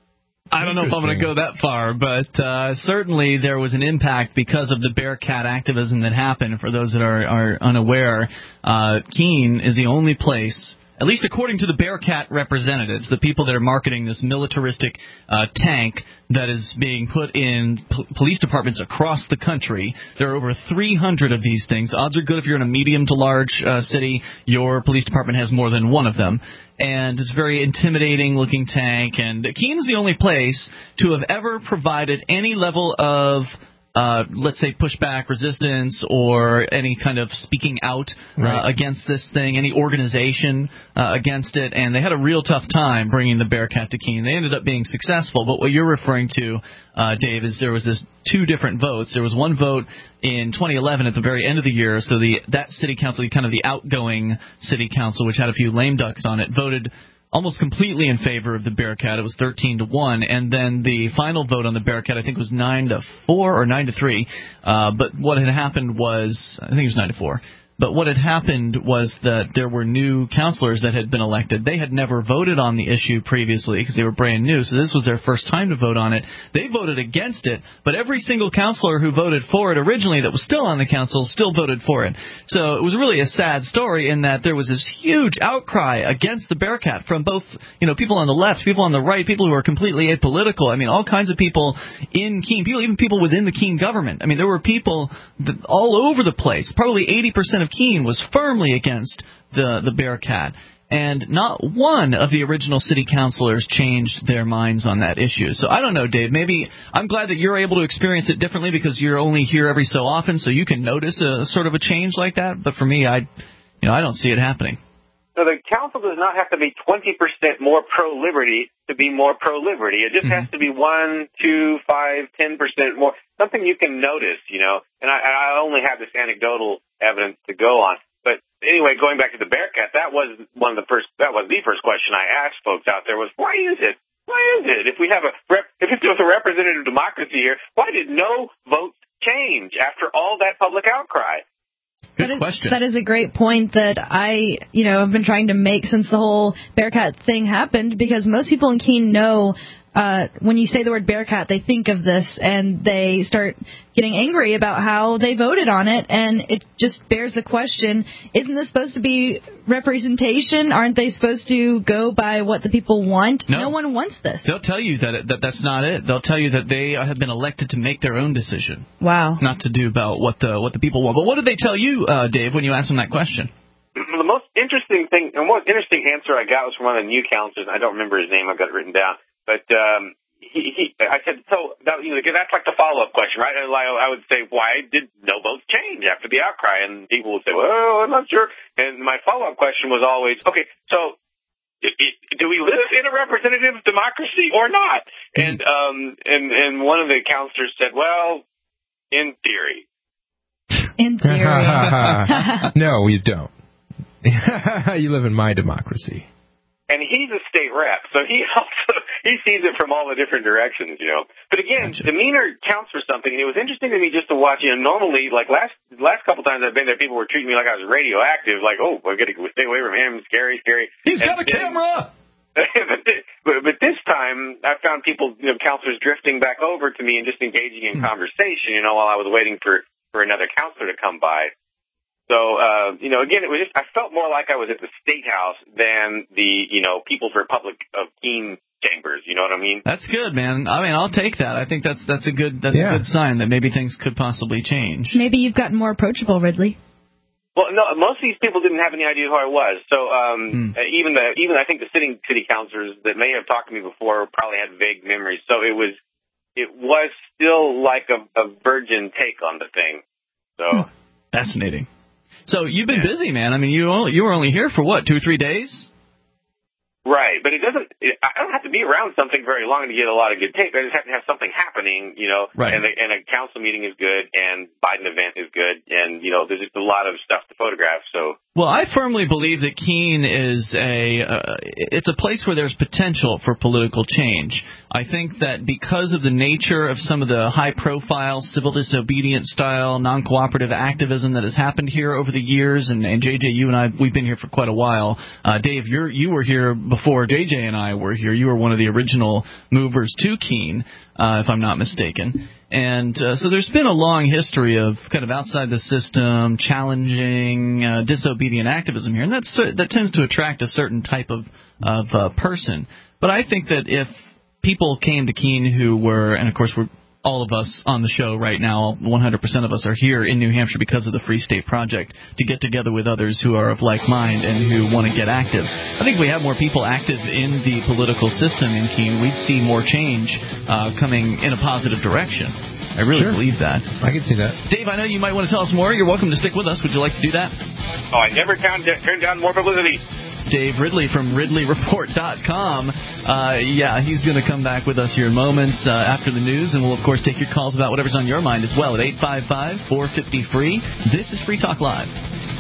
I don't know if I'm going to go that far, but uh, certainly there was an impact because of the Bearcat activism that happened. For those that are, are unaware, uh, Keene is the only place, at least according to the Bearcat representatives, the people that are marketing this militaristic uh, tank that is being put in p- police departments across the country. There are over three hundred of these things. Odds are good if you're in a medium to large uh, city, your police department has more than one of them. And it's a very intimidating-looking tank. And Keene is the only place to have ever provided any level of Uh, let's say pushback, resistance, or any kind of speaking out uh, right. against this thing, any organization uh, against it, and they had a real tough time bringing the Bearcat to Keene. They ended up being successful, but what you're referring to, uh, Dave, is there was this two different votes. There was one vote in twenty eleven at the very end of the year, so the that city council, kind of the outgoing city council, which had a few lame ducks on it, voted almost completely in favor of the Bearcat. It was thirteen to one, and then the final vote on the Bearcat, I think, was nine to four or nine to three. Uh, but what had happened was, I think it was nine to four. But what had happened was that there were new counselors that had been elected. They had never voted on the issue previously because they were brand new, so this was their first time to vote on it. They voted against it, but every single counselor who voted for it originally that was still on the council still voted for it. So it was really a sad story in that there was this huge outcry against the Bearcat from both, you know, people on the left, people on the right, people who are completely apolitical. I mean, all kinds of people in Keene, people, even people within the Keene government. I mean, there were people that, all over the place. Probably eighty percent of Keene was firmly against the, the Bearcat, and not one of the original city councilors changed their minds on that issue. So I don't know, Dave, maybe I'm glad that you're able to experience it differently because you're only here every so often, so you can notice a sort of a change like that, but for me, I, you know, I don't see it happening. So the council does not have to be twenty percent more pro-liberty to be more pro-liberty. It just mm-hmm. has to be one, two, five, ten percent more. Something you can notice, you know. And I, I only have this anecdotal evidence to go on. But anyway, going back to the Bearcat, that was one of the first. That was the first question I asked folks out there was, why is it? Why is it? If we have a rep, if it was a representative democracy here, why did no votes change after all that public outcry? Good that is, question. That is a great point that I, you know, have been trying to make since the whole Bearcat thing happened, because most people in Keene know uh, when you say the word Bearcat, they think of this and they start getting angry about how they voted on it, and it just bears the question, isn't this supposed to be representation? Aren't they supposed to go by what the people want? No, no one wants this. They'll tell you that, it, that that's not it. They'll tell you that they have been elected to make their own decision. Wow. Not to do about what the what the people want. But what did they tell you, uh, Dave, when you asked them that question? The most interesting thing, and most interesting answer I got was from one of the new counselors. I don't remember his name. I've got it written down. But um, he, he, I said, so that, you know, that's like the follow-up question, right? And I would say, why did no votes change after the outcry? And people would say, well, I'm not sure. And my follow-up question was always, okay, so it, it, do we live in a representative democracy or not? And um, and and one of the counselors said, well, in theory. In theory. No, you don't. You live in my democracy. And he's a state rep, so he also he sees it from all the different directions, you know. But again, gotcha. Demeanor counts for something. And it was interesting to me just to watch. You know, normally, like last last couple times I've been there, people were treating me like I was radioactive, like, oh, I got to stay away from him, scary, scary. He's and got a then, camera. but, this, but, but this time, I found people, you know, counselors drifting back over to me and just engaging in hmm. conversation, you know, while I was waiting for for another counselor to come by. So, uh, you know, again, it was just, I felt more like I was at the State House than the, you know, People's Republic of Keene chambers. You know what I mean? That's good, man. I mean, I'll take that. I think that's that's a good that's Yeah. a good sign that maybe things could possibly change. Maybe you've gotten more approachable, Ridley. Well, no, most of these people didn't have any idea who I was. So, um, Hmm. uh, even the, even I think the sitting city councilors that may have talked to me before probably had vague memories. So it was, it was still like a, a virgin take on the thing. So. Hmm. Fascinating. So you've been busy, man. I mean, you only, you were only here for what, two or three days? Right, but it doesn't. It, I don't have to be around something very long to get a lot of good tape. I just have to have something happening, you know. Right. And, the, and a council meeting is good, and Biden event is good, and you know, there's just a lot of stuff to photograph. So. Well, I firmly believe that Keene is a uh, it's a place where there's potential for political change. I think that because of the nature of some of the high-profile civil disobedience style, non-cooperative activism that has happened here over the years, and, and J J, you and I, we've been here for quite a while. Uh, Dave, you're, you were here before J J and I were here. You were one of the original movers to Keene, uh, if I'm not mistaken. And uh, so there's been a long history of kind of outside the system, challenging, uh, disobedient activism here, and that's, that tends to attract a certain type of, of uh, person. But I think that if people came to Keene who were, and of course we're all of us on the show right now, one hundred percent of us are here in New Hampshire because of the Free State Project, to get together with others who are of like mind and who want to get active. I think if we have more people active in the political system in Keene, we'd see more change uh, coming in a positive direction. I really Sure. believe that. I can see that. Dave, I know you might want to tell us more. You're welcome to stick with us. Would you like to do that? Oh, I never turn turn down more publicity. Dave Ridley from Ridley Report dot com. Uh, yeah, he's going to come back with us here in moments uh, after the news, and we'll, of course, take your calls about whatever's on your mind as well at eight five five, four five zero, free. This is Free Talk Live.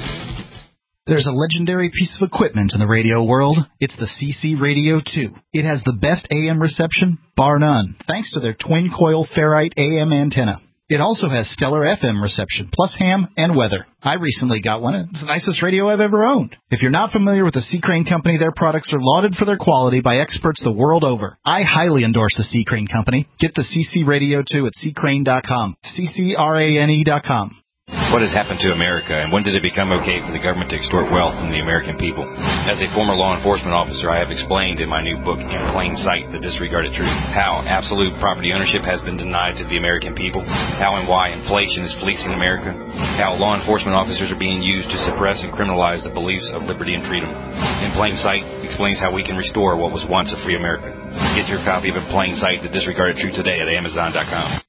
There's a legendary piece of equipment in the radio world. It's the C C Radio two. It has the best A M reception, bar none, thanks to their twin-coil ferrite A M antenna. It also has stellar F M reception, plus ham and weather. I recently got one. It's the nicest radio I've ever owned. If you're not familiar with the C. Crane Company, their products are lauded for their quality by experts the world over. I highly endorse the C. Crane Company. Get the C C Radio two at c crane dot com. C C R A N E dot com. What has happened to America, and when did it become okay for the government to extort wealth from the American people? As a former law enforcement officer, I have explained in my new book, In Plain Sight, The Disregarded Truth, how absolute property ownership has been denied to the American people, how and why inflation is fleecing America, how law enforcement officers are being used to suppress and criminalize the beliefs of liberty and freedom. In Plain Sight explains how we can restore what was once a free America. Get your copy of In Plain Sight, The Disregarded Truth today at amazon dot com.